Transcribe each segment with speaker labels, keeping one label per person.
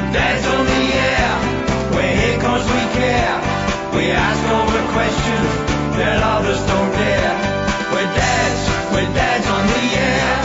Speaker 1: Dad's on the air, we're here 'cause we care. We ask all the questions that others don't dare. We're dads on the air.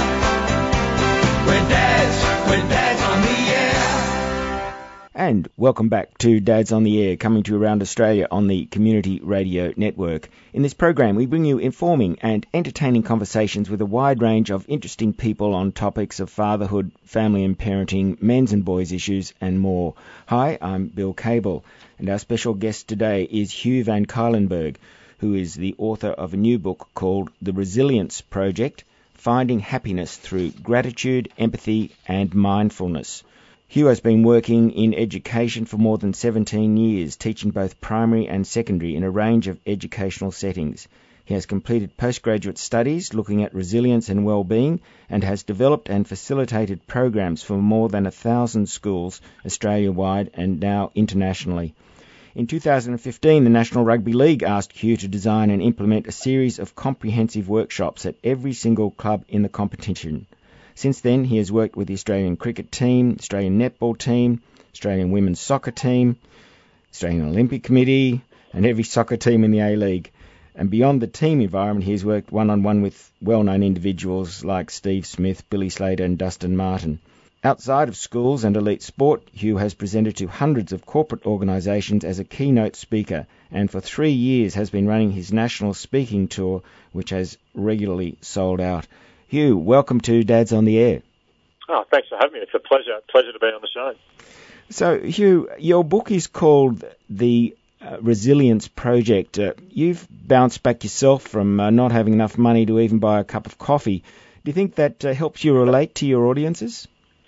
Speaker 1: We're dads on the air.
Speaker 2: And welcome back to Dads on the Air, coming to you around Australia on the Community Radio Network. In this program, we bring you informing and entertaining conversations with a wide range of interesting people on topics of fatherhood, family and parenting, men's and boys' issues, and more. Hi, I'm Bill Cable, and our special guest today is Hugh Van Cuylenburg, who is the author of a new book called The Resilience Project, Finding Happiness Through Gratitude, Empathy and Mindfulness. Hugh has been working in education for more than 17 years, teaching both primary and secondary in a range of educational settings. He has completed postgraduate studies looking at resilience and well-being and has developed and facilitated programs for more than 1,000 schools Australia-wide and now internationally. In 2015, the National Rugby League asked Hugh to design and implement a series of comprehensive workshops at every single club in the competition. Since then, he has worked with the Australian cricket team, Australian netball team, Australian women's soccer team, Australian Olympic Committee, and every soccer team in the A-League. And beyond the team environment, he has worked one-on-one with well-known individuals like Steve Smith, Billy Slater, and Dustin Martin. Outside of schools and elite sport, Hugh has presented to hundreds of corporate organisations as a keynote speaker, and for 3 years has been running his national speaking tour, which has regularly sold out. Hugh, welcome to Dads on the Air.
Speaker 3: Oh, thanks for having me. It's a pleasure to be on the show.
Speaker 2: So, Hugh, your book is called The Resilience Project. You've bounced back yourself from not having enough money to even buy a cup of coffee. Do you think that helps you relate to your audiences?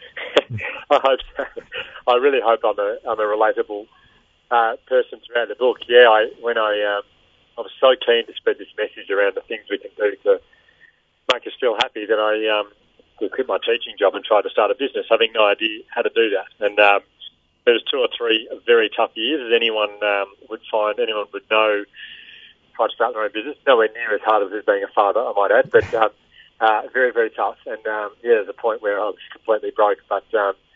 Speaker 3: I hope so. I really hope I'm a relatable person throughout the book. Yeah, I was so keen to spread this message around the things we can do to make us feel happy that I quit my teaching job and tried to start a business, having no idea how to do that. And there was 2 or 3 very tough years, as anyone would know. Tried to start their own business, nowhere near as hard as being a father, I might add, but very, very tough. And there's a point where I was completely broke, but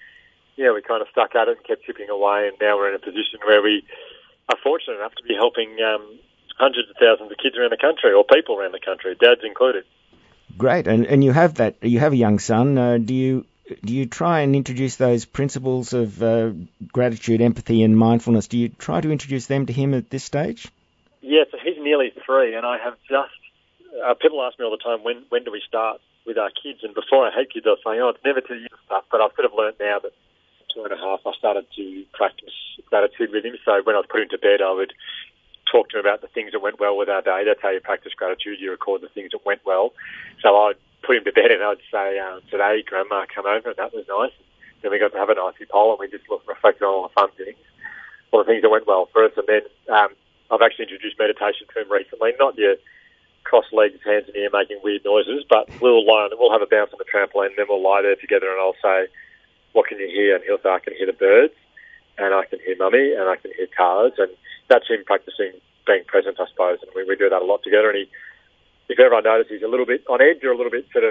Speaker 3: we kind of stuck at it and kept chipping away, and now we're in a position where we are fortunate enough to be helping hundreds of thousands of kids around the country, or people around the country, dads included.
Speaker 2: Great, and you have a young son. Do you try and introduce those principles of gratitude, empathy, and mindfulness? Do you try to introduce them to him at this stage?
Speaker 3: Yeah, so he's nearly 3, and I have just people ask me all the time, when do we start with our kids? And before I had kids, I was saying, it's never too young stuff. But I've sort of learned now that 2.5, I started to practice gratitude with him. So when I was put him to bed, I would talk to him about the things that went well with our day. That's how you practice gratitude. You record the things that went well. So I'd put him to bed and I'd say, today, Grandma came over and that was nice. Then we got to have a nicey poll and we just reflected on all the fun things, all the things that went well for us. And then I've actually introduced meditation to him recently. Not your cross legs, hands in the air, making weird noises, but we'll have a bounce on the trampoline, and then we'll lie there together and I'll say, what can you hear? And he'll say, I can hear the birds, and I can hear Mummy, and I can hear cars, and that's him practicing being present, I suppose, and we do that a lot together. And if ever I notice he's a little bit on edge or a little bit a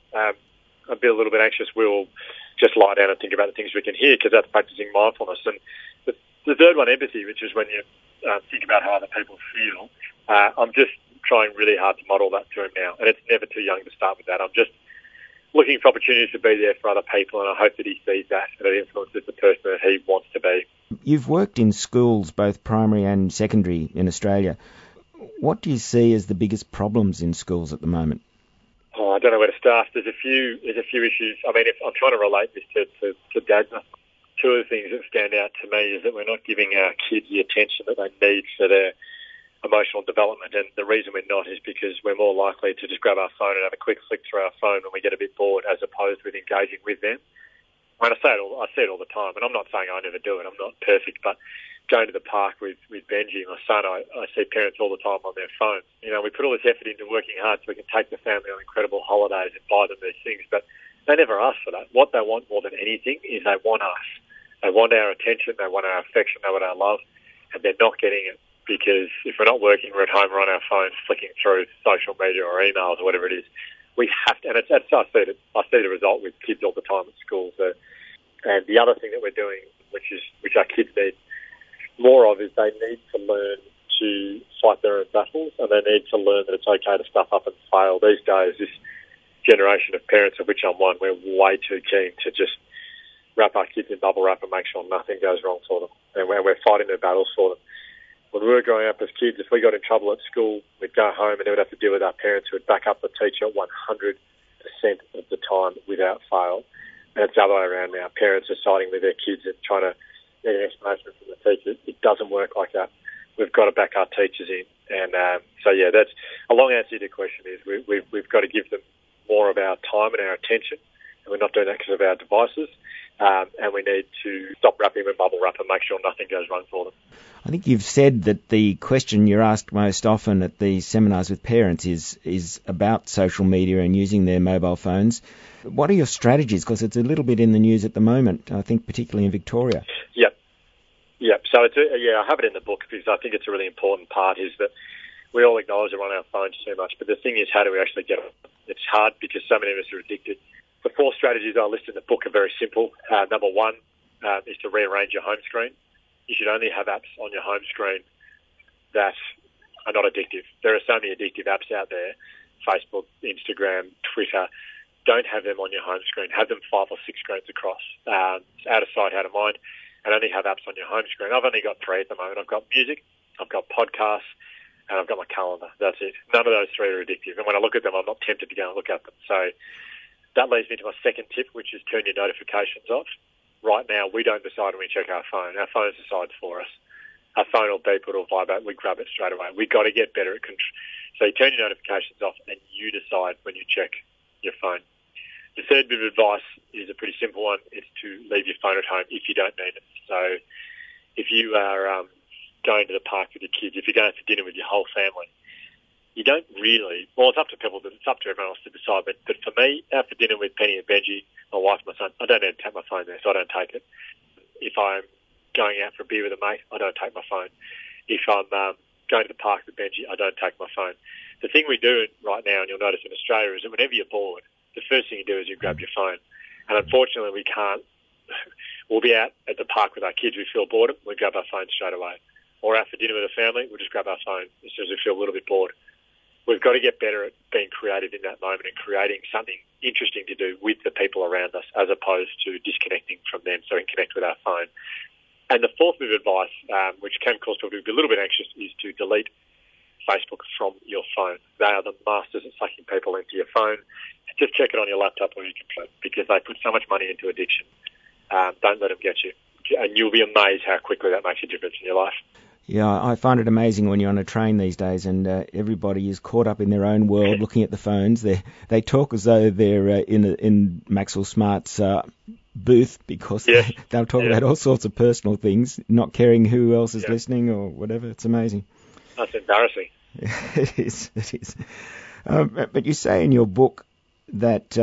Speaker 3: little bit anxious, we'll just lie down and think about the things we can hear, because that's practicing mindfulness. And the third one, empathy, which is when you think about how other people feel. I'm just trying really hard to model that to him now, and it's never too young to start with that. I'm just looking for opportunities to be there for other people, and I hope that he sees that and it influences the person that he wants to be.
Speaker 2: You've worked in schools, both primary and secondary, in Australia. What do you see as the biggest problems in schools at the moment?
Speaker 3: Oh, I don't know where to start. There's a few issues. I mean, if I'm trying to relate this to dads, 2 of the things that stand out to me is that we're not giving our kids the attention that they need for their emotional development. And the reason we're not is because we're more likely to just grab our phone and have a quick flick through our phone when we get a bit bored, as opposed with engaging with them. And I see it all the time, and I'm not saying I never do it. I'm not perfect, but going to the park with Benji, my son, I see parents all the time on their phones. We put all this effort into working hard so we can take the family on incredible holidays and buy them these things, but they never ask for that. What they want more than anything is they want us. They want our attention, they want our affection, they want our love, and they're not getting it because if we're not working, we're at home, we're on our phones, flicking through social media or emails or whatever it is. We have to, and I see the result with kids all the time at schools. And the other thing that we're doing, which which our kids need more of, is they need to learn to fight their own battles, and they need to learn that it's okay to stuff up and fail. These days, this generation of parents, of which I'm one, we're way too keen to just wrap our kids in bubble wrap and make sure nothing goes wrong for them. And we're fighting their battles for them. When we were growing up as kids, if we got in trouble at school, we'd go home and then we'd have to deal with our parents who would back up the teacher 100% of the time without fail. And it's the other way around now. Parents are siding with their kids and trying to get an explanation from the teacher. It doesn't work like that. We've got to back our teachers in. And that's a long answer to your question is we've got to give them more of our time and our attention. And we're not doing that because of our devices. And we need to stop wrapping them in bubble wrap and make sure nothing goes wrong for them.
Speaker 2: I think you've said that the question you're asked most often at these seminars with parents is about social media and using their mobile phones. What are your strategies? Because it's a little bit in the news at the moment, I think particularly in Victoria.
Speaker 3: Yep. So, I have it in the book because I think it's a really important part is that we all acknowledge we're on our phones too much, but the thing is, how do we actually get it? It's hard because so many of us are addicted. The 4 strategies I list in the book are very simple. Number 1 is to rearrange your home screen. You should only have apps on your home screen that are not addictive. There are so many addictive apps out there, Facebook, Instagram, Twitter. Don't have them on your home screen. Have them 5 or 6 screens across. It's out of sight, out of mind, and only have apps on your home screen. I've only got 3 at the moment. I've got music, I've got podcasts, and I've got my calendar. That's it. None of those 3 are addictive. And when I look at them, I'm not tempted to go and look at them. So that leads me to my second tip, which is turn your notifications off. Right now, we don't decide when we check our phone. Our phone decides for us. Our phone will beep, it'll vibrate, we grab it straight away. We've got to get better at control. So you turn your notifications off and you decide when you check your phone. The third bit of advice is a pretty simple one. It's to leave your phone at home if you don't need it. So if you are going to the park with your kids, if you're going for dinner with your whole family, you don't really, well, it's up to people, it's up to everyone else to decide, but for me, out for dinner with Penny and Benji, my wife and my son, I don't need to take my phone there, so I don't take it. If I'm going out for a beer with a mate, I don't take my phone. If I'm going to the park with Benji, I don't take my phone. The thing we do right now, and you'll notice in Australia, is that whenever you're bored, the first thing you do is you grab your phone. And unfortunately, we can't, we'll be out at the park with our kids, we feel boredom, we grab our phone straight away. Or out for dinner with a family, we'll just grab our phone as soon as we feel a little bit bored. We've got to get better at being creative in that moment and creating something interesting to do with the people around us as opposed to disconnecting from them so we can connect with our phone. And the fourth bit of advice, which can cause people to be a little bit anxious, is to delete Facebook from your phone. They are the masters at sucking people into your phone. Just check it on your laptop or your computer because they put so much money into addiction. Don't let them get you. And you'll be amazed how quickly that makes a difference in your life.
Speaker 2: Yeah, I find it amazing when you're on a train these days and everybody is caught up in their own world looking at the phones. They talk as though they're in Maxwell Smart's booth because they'll talk about all sorts of personal things, not caring who else is listening or whatever. It's amazing.
Speaker 3: That's embarrassing.
Speaker 2: It is. But you say in your book that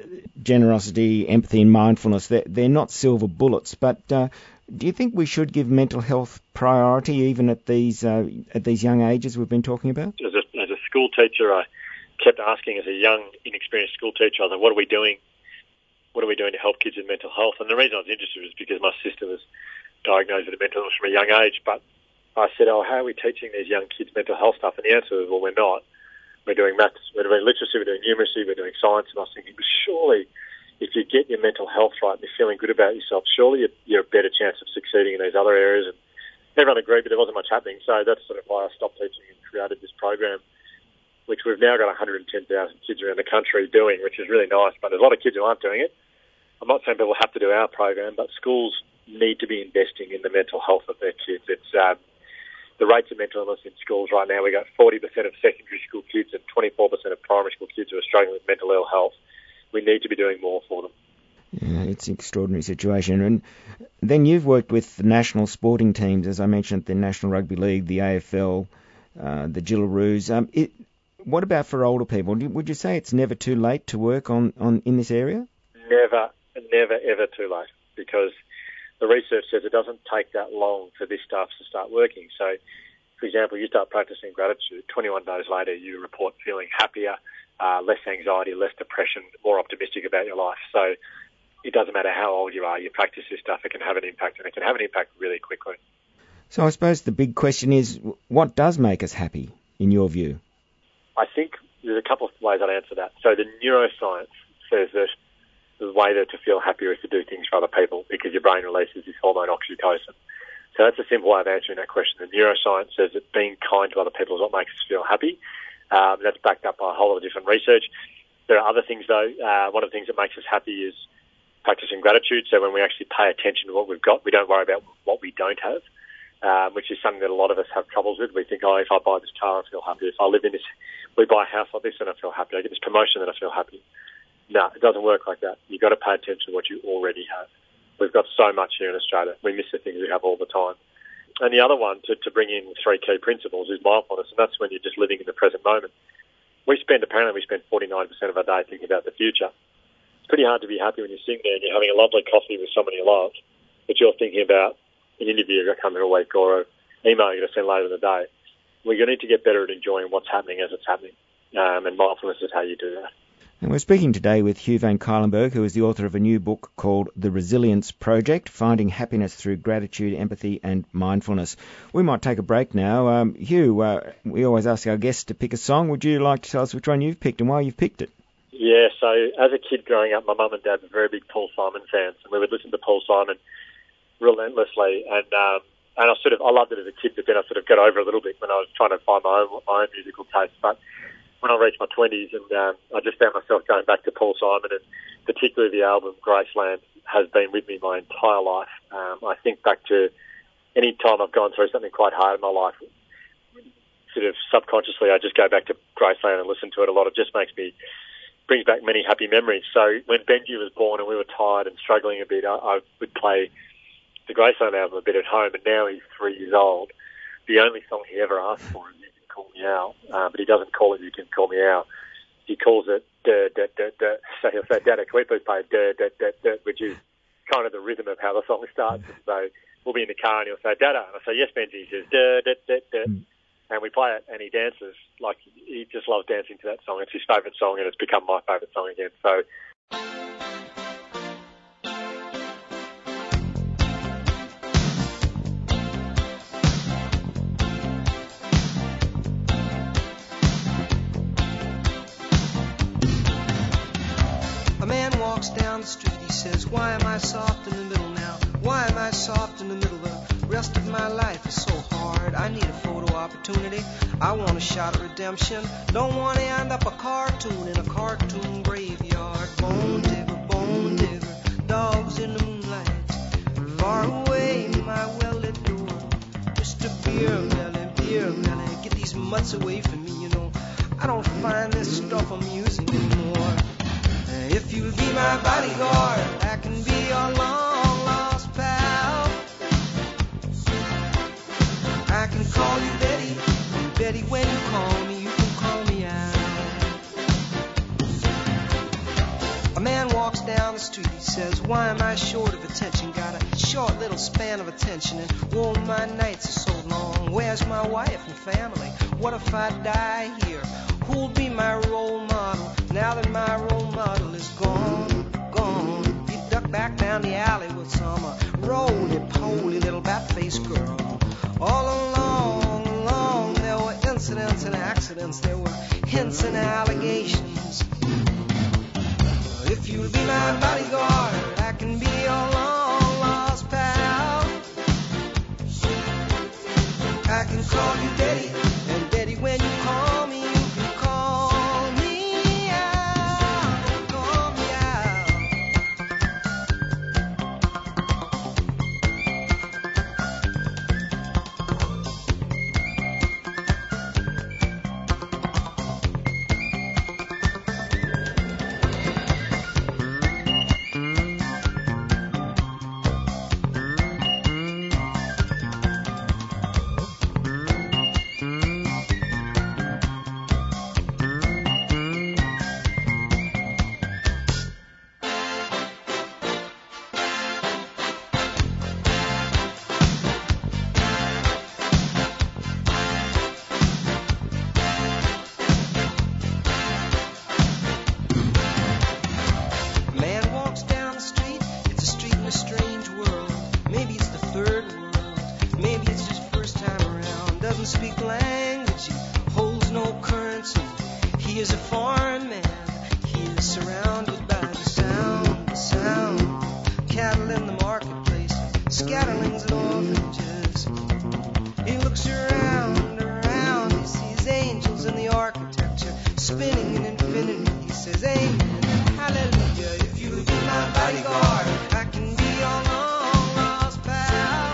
Speaker 2: generosity, empathy and mindfulness, they're not silver bullets, but do you think we should give mental health priority even at these young ages we've been talking about?
Speaker 3: As a school teacher, I kept asking as a young, inexperienced school teacher, I was like, what are we doing? What are we doing to help kids with mental health? And the reason I was interested was because my sister was diagnosed with mental illness from a young age. But I said, how are we teaching these young kids mental health stuff? And the answer was, well, we're not. We're doing maths, we're doing literacy, we're doing numeracy, we're doing science. And I was thinking, but surely if you get your mental health right and you're feeling good about yourself, surely you're a better chance of succeeding in these other areas. And everyone agreed, but there wasn't much happening. So that's sort of why I stopped teaching and created this program, which we've now got 110,000 kids around the country doing, which is really nice. But there's a lot of kids who aren't doing it. I'm not saying people have to do our program, but schools need to be investing in the mental health of their kids. It's the rates of mental illness in schools right now, we got 40% of secondary school kids and 24% of primary school kids who are struggling with mental ill health. We need to be doing more for them.
Speaker 2: Yeah, it's an extraordinary situation. And then you've worked with the national sporting teams, as I mentioned, the National Rugby League, the AFL, the Gillaroos. What about for older people? Would you say it's never too late to work on in this area?
Speaker 3: Never, ever too late, because the research says it doesn't take that long for this stuff to start working. So, for example, you start practicing gratitude, 21 days later you report feeling happier, less anxiety, less depression, more optimistic about your life. So it doesn't matter how old you are, you practice this stuff, it can have an impact, and it can have an impact really quickly.
Speaker 2: So I suppose the big question is, what does make us happy, in your view?
Speaker 3: I think there's a couple of ways I'd answer that. So the neuroscience says that the way to feel happier is to do things for other people, because your brain releases this hormone oxytocin. So that's a simple way of answering that question. The neuroscience says that being kind to other people is what makes us feel happy. That's backed up by a whole lot of different research. There are other things, though. One of the things that makes us happy is practicing gratitude. So when we actually pay attention to what we've got, we don't worry about what we don't have, which is something that a lot of us have troubles with. We think, if I buy this car, I feel happy. If I live in this, we buy a house like this, then I feel happy. I get this promotion, then I feel happy. No, it doesn't work like that. You've got to pay attention to what you already have. We've got so much here in Australia. We miss the things we have all the time. And the other one, to bring in 3 key principles, is mindfulness, and that's when you're just living in the present moment. We spend 49% of our day thinking about the future. It's pretty hard to be happy when you're sitting there and you're having a lovely coffee with somebody you love, but you're thinking about an interview you're coming a week or an email you're going to send later in the day. We're going to need to get better at enjoying what's happening as it's happening, and mindfulness is how you do that.
Speaker 2: And we're speaking today with Hugh Van Cuylenburg, who is the author of a new book called The Resilience Project, Finding Happiness Through Gratitude, Empathy and Mindfulness. We might take a break now. Hugh, we always ask our guests to pick a song. Would you like to tell us which one you've picked and why you've picked it?
Speaker 3: Yeah, so as a kid growing up, my mum and dad were very big Paul Simon fans, and we would listen to Paul Simon relentlessly, and I loved it as a kid, but then I sort of got over it a little bit when I was trying to find my own musical taste. But when I reached my 20s, and I just found myself going back to Paul Simon, and particularly the album Graceland has been with me my entire life. I think back to any time I've gone through something quite hard in my life, sort of subconsciously I just go back to Graceland and listen to it a lot. It just brings back many happy memories. So when Benji was born and we were tired and struggling a bit, I would play the Graceland album a bit at home, and now he's 3 years old. The only song he ever asked for is You Can Call Me Out, but he doesn't call it You Can Call Me Out. He calls it duh, duh, duh, duh. So he'll say, Dada, can we please play duh, duh, duh, duh, which is kind of the rhythm of how the song starts. So we'll be in the car and he'll say, Dada, and I'll say, yes, Benji. He says, duh, duh, duh, duh. And we play it, and he dances like he just loves dancing to that song. It's his favourite song, and it's become my favourite song again. So.
Speaker 4: A man walks down the street, he says, why am I soft in the middle now? Why am I soft in the middle? The rest of my life is so hard. I need a photo opportunity. I want a shot at redemption. Don't want to end up a cartoon in a cartoon graveyard. Bone digger, dogs in the moonlight. Far away, my well-lit door. Mr. Beer Melly, get these mutts away from me, you know. I don't find this stuff amusing anymore. If you'll be my bodyguard, I can be your long-lost pal. I can call you Betty, and Betty, when you call me, you can call me out. A man walks down the street, he says, why am I short of attention? Got a short little span of attention, and oh, my nights are so long. Where's my wife and family? What if I die here? Who'll be my role model now that my role model is gone? He ducked back down the alley with some roly-poly little bat-faced girl. All along, there were incidents and accidents. There were hints and allegations. If you'll be my bodyguard, I can be your long-lost pal. I can call you Betty, and Betty, when you call me, you can call me out. Call me out. speak the language, he holds no currency. He is a foreign man. He is surrounded by the sound. Cattle in the marketplace, scatterlings and orphanages. He looks around, he sees angels in the architecture, spinning in infinity. He says, amen, hallelujah. If you be my bodyguard, I can be your long lost pal.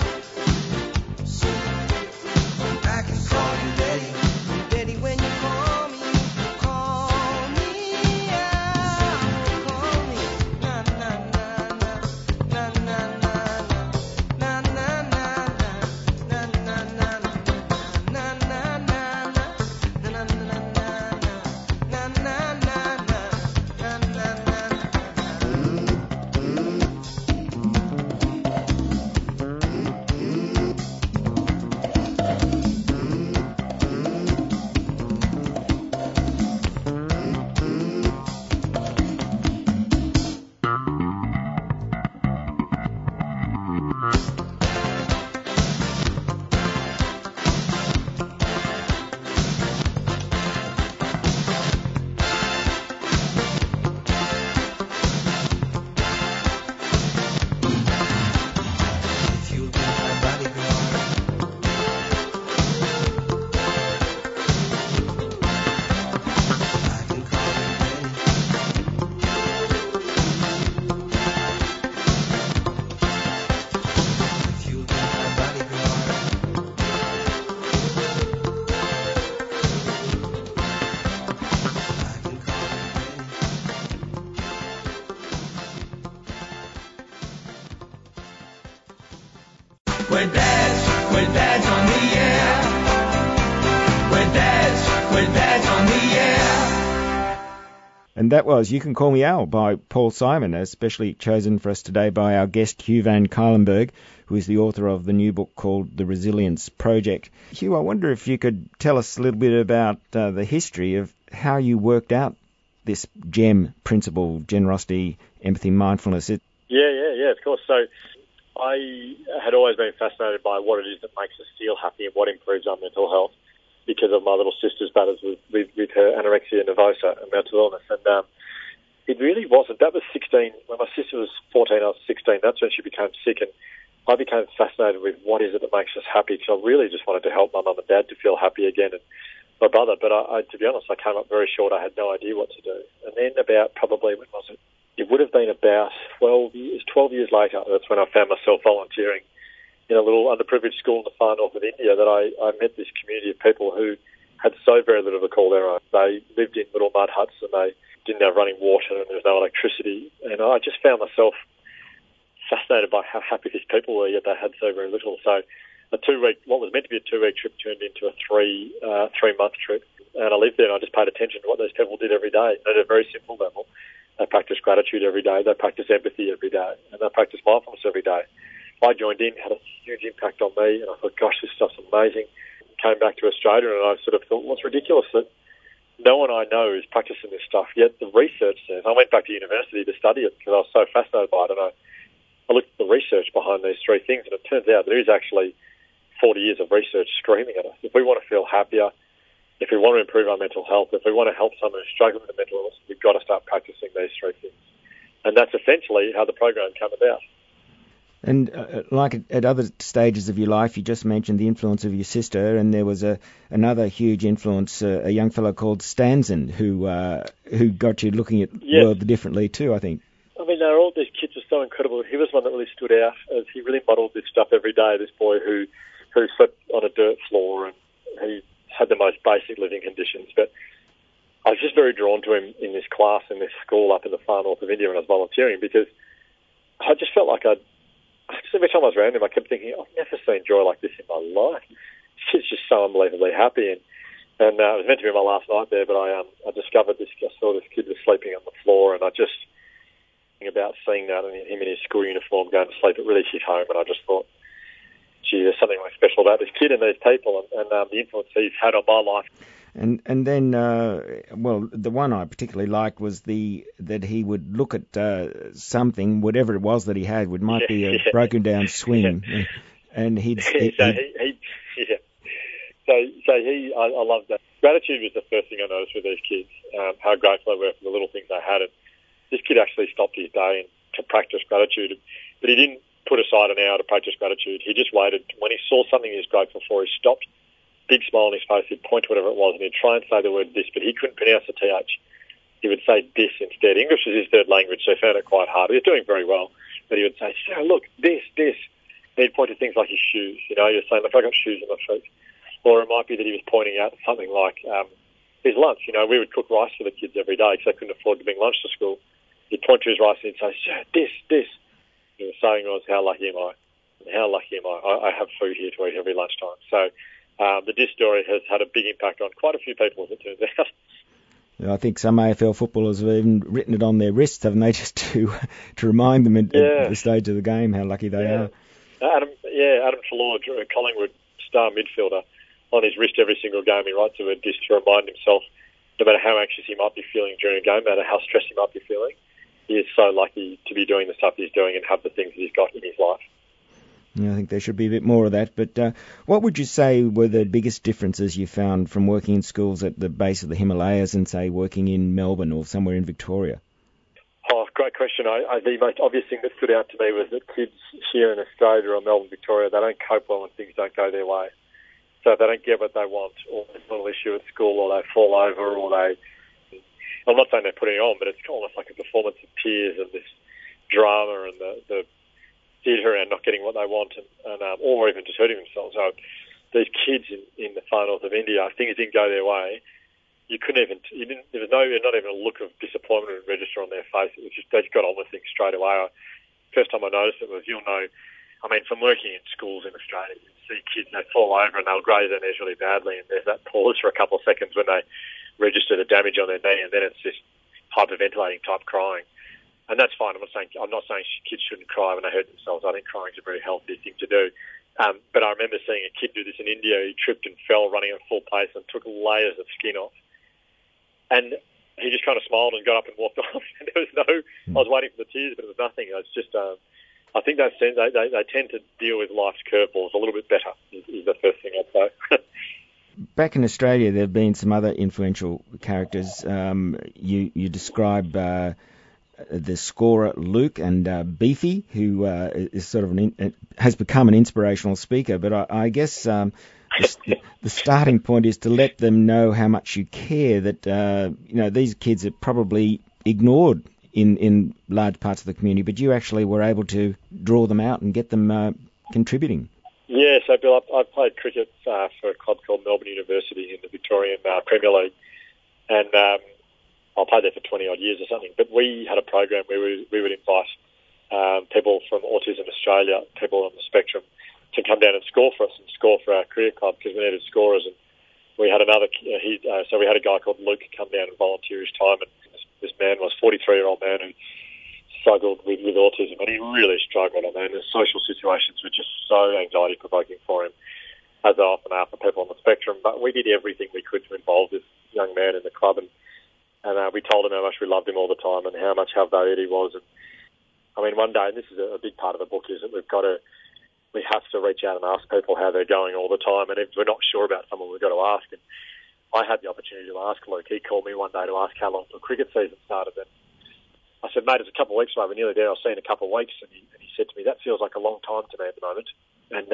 Speaker 4: I can call you Betty, and Betty, when you call me out. Call me, na na na na, na na na na, na na na na, na na na na, na na na na, na na na
Speaker 1: We're dads on the air. We're dads on the air.
Speaker 2: And that was You Can Call Me Al by Paul Simon, especially chosen for us today by our guest Hugh Van Cuylenburg, who is the author of the new book called The Resilience Project. Hugh, I wonder if you could tell us a little bit about the history of how you worked out this GEM principle, generosity, empathy, mindfulness.
Speaker 3: Yeah, of course. So I had always been fascinated by what it is that makes us feel happy and what improves our mental health because of my little sister's battles with her anorexia nervosa and mental illness. And it really wasn't. That was 16. When my sister was 14, I was 16. That's when she became sick. And I became fascinated with what is it that makes us happy, because I really just wanted to help my mum and dad to feel happy again, and my brother. But I, to be honest, I came up very short. I had no idea what to do. And then about probably, when was it? It would have been about 12 years later, that's when I found myself volunteering in a little underprivileged school in the far north of India, that I met this community of people who had so very little to call their own. They lived in little mud huts and they didn't have running water and there was no electricity. And I just found myself fascinated by how happy these people were, yet they had so very little. So what was meant to be a 2-week trip turned into a three-month trip. And I lived there and I just paid attention to what those people did every day at a very simple level. They practice gratitude every day, they practice empathy every day, and they practice mindfulness every day. I joined in, had a huge impact on me, and I thought, gosh, this stuff's amazing. Came back to Australia and I sort of thought, well, it's ridiculous that no one I know is practicing this stuff, yet the research says. I went back to university to study it because I was so fascinated by it, and I looked at the research behind these three things, and it turns out there is actually 40 years of research screaming at us. If we want to feel happier, if we want to improve our mental health, if we want to help someone who's struggling with a mental illness, we've got to start practicing these three things. And that's essentially how the program came about.
Speaker 2: And like at other stages of your life, you just mentioned the influence of your sister, and there was another huge influence, a young fellow called Stanzen, who got you looking at the world differently too, I think.
Speaker 3: I mean, all these kids are so incredible. He was one that really stood out, as he really modeled this stuff every day, this boy who slept on a dirt floor, and he had the most basic living conditions. But I was just very drawn to him in this class, in this school up in the far north of India when I was volunteering, because I just felt like every time I was around him, I kept thinking, I've never seen joy like this in my life. He's just so unbelievably happy. And it was meant to be my last night there, but I discovered this. I saw this kid was sleeping on the floor, and I just about seeing that, and him in his school uniform going to sleep, it really hit home. And I just thought, gee, there's something really special about this kid and these people, and the influence he's had on my life.
Speaker 2: And then, the one I particularly liked was that he would look at something, whatever it was that he had, might be a broken down swing, and he'd
Speaker 3: I love that. Gratitude was the first thing I noticed with these kids, how grateful they were for the little things they had. And this kid actually stopped his day to practice gratitude, but he didn't put aside an hour to practice gratitude. He just waited. When he saw something he was grateful for, he stopped, big smile on his face, he'd point to whatever it was, and he'd try and say the word this, but he couldn't pronounce the TH. He would say this instead. English is his third language, so he found it quite hard. He was doing very well, but he would say, Sarah, look, this. And he'd point to things like his shoes. You know, he was saying, look, I've got shoes on my feet. Or it might be that he was pointing out something like his lunch. You know, we would cook rice for the kids every day because they couldn't afford to bring lunch to school. He'd point to his rice and he'd say, Sir, this. He was saying was, how lucky am I? How lucky am I? I have food here to eat every lunchtime. So the DIS story has had a big impact on quite a few people, as it turns out.
Speaker 2: I think some AFL footballers have even written it on their wrists, haven't they, just to remind them at the stage of the game how lucky they are.
Speaker 3: Adam Treloar, Collingwood star midfielder, on his wrist every single game he writes a word DIS to remind himself, no matter how anxious he might be feeling during a game, no matter how stressed he might be feeling, he is so lucky to be doing the stuff he's doing and have the things that he's got in his life.
Speaker 2: Yeah, I think there should be a bit more of that. But what would you say were the biggest differences you found from working in schools at the base of the Himalayas and, say, working in Melbourne or somewhere in Victoria?
Speaker 3: Oh, great question. The most obvious thing that stood out to me was that kids here in Australia or Melbourne, Victoria, they don't cope well when things don't go their way. So if they don't get what they want, or there's a little issue at school, or they fall over, or I'm not saying they're putting it on, but it's almost like a performance of tears and this drama and the theatre around not getting what they want, or even just hurting themselves. So these kids in the far north of India, things didn't go their way. There was not even a look of disappointment register on their face. It was just, they just got on with things straight away. First time I noticed it was, from working in schools in Australia, you see kids, they fall over and they'll graze their knees really badly, and there's that pause for a couple of seconds when they register the damage on their knee, and then it's this hyperventilating type crying. And that's fine. I'm not saying kids shouldn't cry when they hurt themselves. I think crying is a very healthy thing to do. But I remember seeing a kid do this in India. He tripped and fell running at full pace and took layers of skin off. And he just kind of smiled and got up and walked off. And there was I was waiting for the tears, but it was nothing. It was just, I think they tend to deal with life's curveballs a little bit better, is the first thing I'd say.
Speaker 2: Back in Australia, there have been some other influential characters. You describe the scorer Luke and Beefy, who is sort of has become an inspirational speaker. But I guess the starting point is to let them know how much you care. That these kids are probably ignored in large parts of the community, but you actually were able to draw them out and get them contributing.
Speaker 3: Yeah, so Bill, I played cricket for a club called Melbourne University in the Victorian Premier League, and I played there for 20-odd years or something. But we had a program where we would invite people from Autism Australia, people on the spectrum, to come down and score for us and score for our career club because we needed scorers. And we had so we had a guy called Luke come down and volunteer his time. And this man was a 43-year-old man who struggled with autism, and he really struggled. I mean, the social situations were just so anxiety-provoking for him, as they often are for people on the spectrum. But we did everything we could to involve this young man in the club, and we told him how much we loved him all the time and how much valued he was. And I mean, one day, and this is a big part of the book, is that we have to reach out and ask people how they're going all the time. And if we're not sure about someone, we've got to ask. And I had the opportunity to ask Luke. He called me one day to ask how long the cricket season started. And I said, mate, it's a couple of weeks away. We're nearly there. I'll see you in a couple of weeks. And he said to me, that feels like a long time to me at the moment. And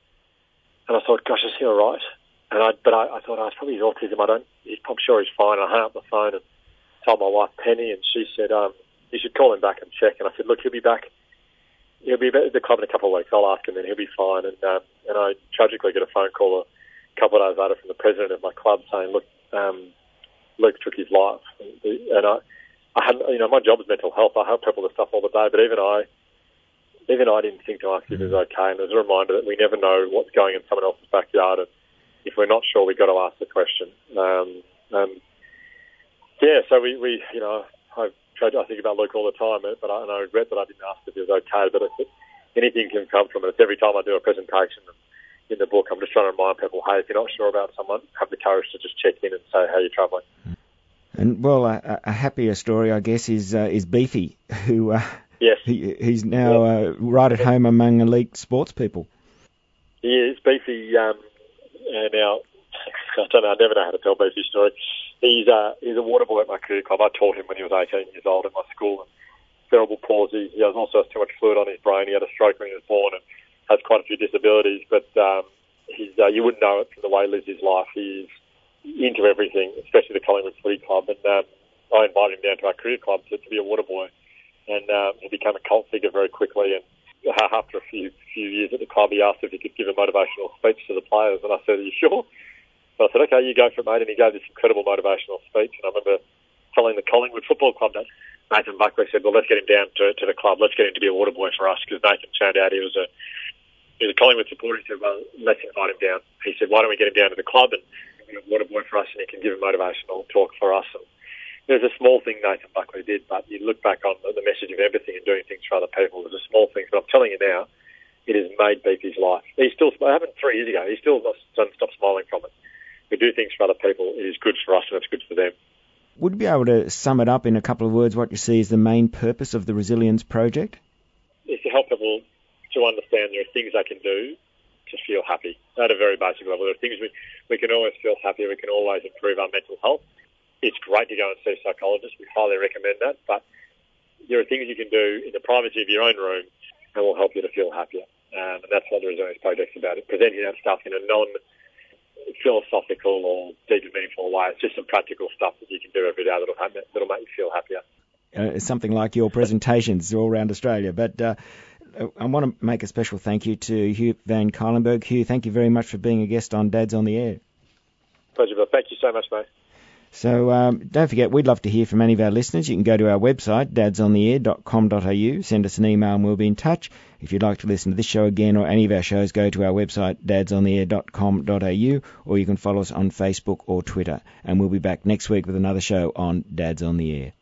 Speaker 3: I thought, gosh, is he all right? But I thought, it's probably his autism. I'm sure he's fine. And I hung up the phone and told my wife, Penny, and she said, you should call him back and check. And I said, look, he'll be back. He'll be at the club in a couple of weeks. I'll ask him, and he'll be fine. And I tragically get a phone call a couple of days later from the president of my club saying, look, Luke took his life. And I hadn't, my job is mental health. I help people with stuff all the day, but even I didn't think to ask if it was okay. And there's a reminder that we never know what's going in someone else's backyard, and if we're not sure, we've got to ask the question. So I think about Luke all the time, but I regret that I didn't ask if he was okay. But anything can come from it. It's every time I do a presentation in the book, I'm just trying to remind people, hey, if you're not sure about someone, have the courage to just check in and say how you're travelling. And
Speaker 2: well, a happier story, I guess, is Beefy, who
Speaker 3: yes,
Speaker 2: he's now right at home among elite sports people.
Speaker 3: He is. Beefy now I don't know. I never know how to tell Beefy's story. He's a water boy at my career club. I taught him when he was 18 years old in my school. And cerebral palsy. He also has too much fluid on his brain. He had a stroke when he was born and has quite a few disabilities. But you wouldn't know it from the way he lives his life. He's into everything, especially the Collingwood Footy Club. And I invited him down to our career club to be a water boy. And he became a cult figure very quickly. And after a few years at the club, he asked if he could give a motivational speech to the players. And I said, "Are you sure?" So I said, "Okay, you go for it, mate." And he gave this incredible motivational speech. And I remember telling the Collingwood Football Club that Nathan Buckley said, "Well, let's get him down to the club. Let's get him to be a water boy for us," because Nathan found out he was a Collingwood supporter. He said, "Well, let's invite him down." He said, "Why don't we get him down to the club and be a water boy for us, and he can give a motivational talk for us." And there's a small thing Nathan Buckley did, but you look back on the message of empathy and doing things for other people. There's a small thing, but I'm telling you now, it has made Beefy's life. It happened 3 years ago. He still doesn't stop smiling from it. We do things for other people. It is good for us, and it's good for them.
Speaker 2: Would you be able to sum it up in a couple of words what you see as the main purpose of the Resilience Project?
Speaker 3: It's to help people to understand there are things they can do to feel happy at a very basic level. There are things we can always feel happy. We can always improve our mental health. It's great to go and see a psychologist. We highly recommend that. But there are things you can do in the privacy of your own room and will help you to feel happier. And that's what the Resilience Project's about. It's presenting that stuff in a non-philosophical or deep and meaningful way. It's just some practical stuff that you can do every day that'll make you feel happier.
Speaker 2: Something like your presentations all around Australia. But I want to make a special thank you to Hugh Van Cuylenburg. Hugh, thank you very much for being a guest on Dad's on the Air.
Speaker 3: Pleasure, Bill. Thank you so much, mate.
Speaker 2: So don't forget, we'd love to hear from any of our listeners. You can go to our website, dadsontheair.com.au, send us an email and we'll be in touch. If you'd like to listen to this show again or any of our shows, go to our website, dadsontheair.com.au, or you can follow us on Facebook or Twitter. And we'll be back next week with another show on Dad's on the Air.